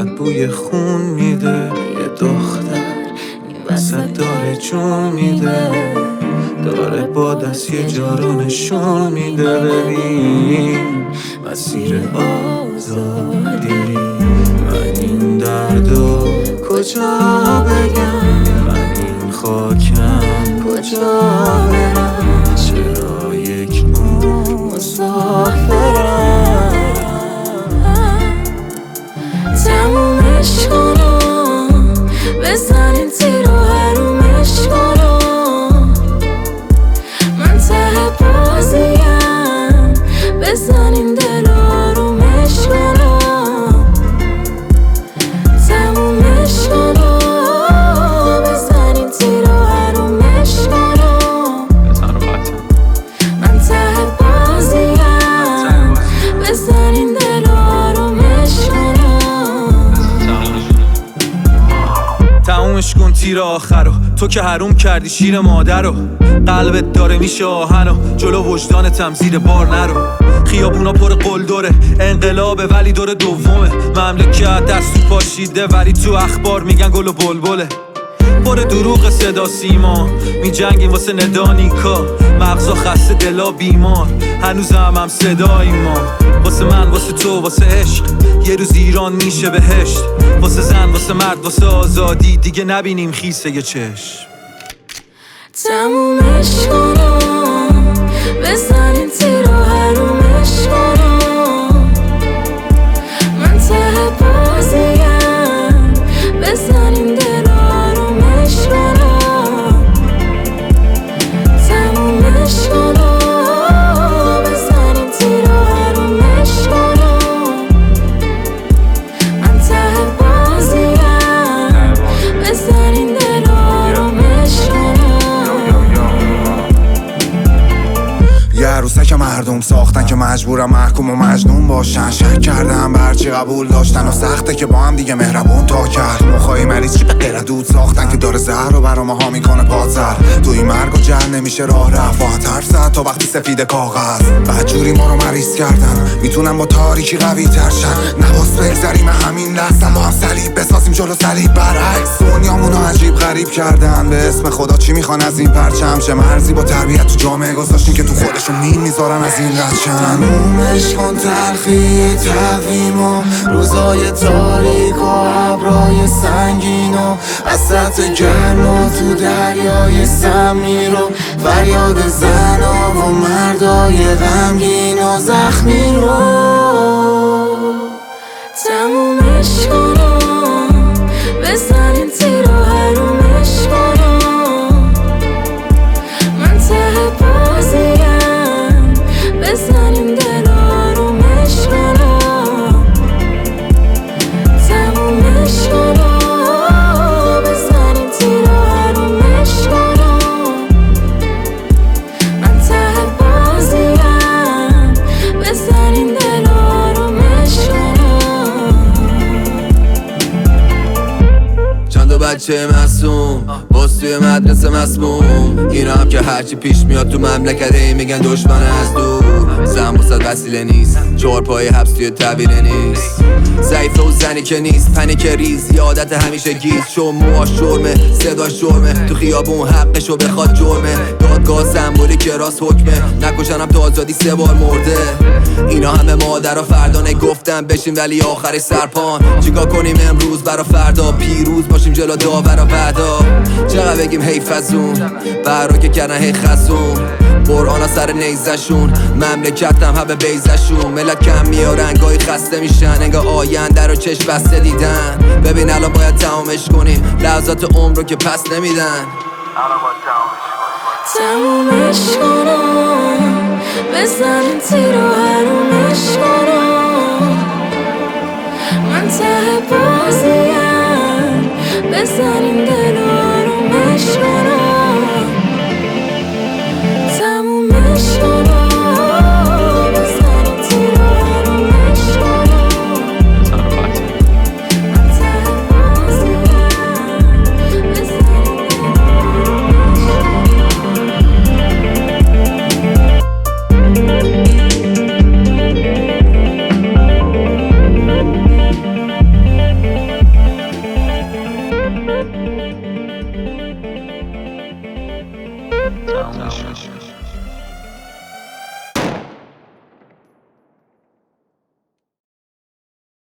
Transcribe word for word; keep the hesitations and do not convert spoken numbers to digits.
فقط بوی خون میده. یه دختر این وسط داره جون میده، داره با دست یه جا رو نشون میده. ببین مسیر آزادی، من این دردو کجا بگم، من این خاکم کجا برم، چرا یک عمر مسافرم. تمومش کنم، بزنین تیر و حرومش کنم، من ته بازیم، بزنین دل و آرومش کنم. تمومش کنم، بزنین تیر و حرومش کنم، من ته بازیم، بزنین دل و آرومش کنم. تمومش کن تیر آخر رو، تو که حروم کردی شیر مادر رو. قلبت داره میشه آهن و جلو وجدانتم زیر بار نرو. خیابونا پر قلدره، انقلابه ولی دور دومه. مملکت دست تو پاشیده ولی تو اخبار میگن گل و بلبله. پر دروغ صدا سیما، می جنگیم واسه ندانیکا. مغزا خسته دلا بیمار، هنوز هم هم صدایی ما. واسه من واسه تو واسه عشق، یه روز ایران میشه بهشت. واسه زن واسه مرد واسه آزادی، دیگه نبینیم خیسه یه چشم. تمومش کنم، بزنین تیر و حرومش کنم، من ته بازیم، بزنین دل و آرومش کنم. تمومش کنم، بزنین تیر و حرومش کنم، من ته بازیم، بزنین دل و آرومش کنم. یه عروسه که مردم ساختن که مجبورم محکوم و مجنون باشن. شک کردم برچی قبول داشتن و سخته که با هم دیگه مهربون تا کرد. مخوای مریض چی به غیر دود ساختن که داره زهر رو برا ماها میکنه پادزر. توی مرگ و جهل نمیشه راه رفت، باید حرف زد تا وقتی سفید کاغذ. بدجوری ما رو مریض کردن، میتونم با تاریکی قوی تر شن. نباس بگذریم همین لحظه با هم صلیب بسازیم جلو صلیب برعکس. دنیامونو عجیب غریب کردن، به اسم خدا چی میخوان از این پرچم؟ چه مرزی با تربیت تو جامعه گذاشتین که تو خودشون مین میذارن از این ردشن. تمومش کن تلخی تقویم و روزای تاریک و ابرای سنگین و وسط گرم و تو دریای سمیر و فریاد زنا و مردای غمگین و زخمی رو. تمومش کنم، بزنین تیر و حرومش کنم، من ته بازیم، بزنین دل و آرومش کنم. تمومش کنم، بزنین تیر و حرومش کنم، من ته بازیم، بزنین دل و آرومش کنم. چند بچه معصوم باز توی مدرسه مسموم، اینا هم که هرچی پیش میاد تو مملکت ای میگن دشمن از دور. زن بسد وسیله نیست، چهار پای حبس توی طویله نیست. ضعیفه و زنی که نیست، پنیک ریز، یادت همیشه گیز. چون موها شرمه، صدا شرمه، تو خیابون حقشو بخواد جرمه. دادگاه سمبولی که راست حکمه، نکشنم تو آزادی سه بار مرده. اینا همه مادر و فردا نگفتن بشیم ولی آخر سرپان. چیکار کنیم امروز برا فردا، پیروز باشیم جلو داور و بعدا. چقدر بگیم حیف از اون برا که کردن هی خزون. قرآن ها سر نیزشون، مملکت هم همه بیزشون. ملت کم میارن گاهی خسته میشن، انگاه آینده رو چشم بسته دیدن. ببین الان باید تمامش کنیم لحظات عمر رو که پس نمیدن. تمومش کنم، بزنین تیر و حرومش کنم، من ته بازیم، بزنین دل و آرومش کنم. تمومش کنم، بزنین تیر و حرومش کنم، من ته بازیم، بزنین دل و آرومش کنم. تموم شد.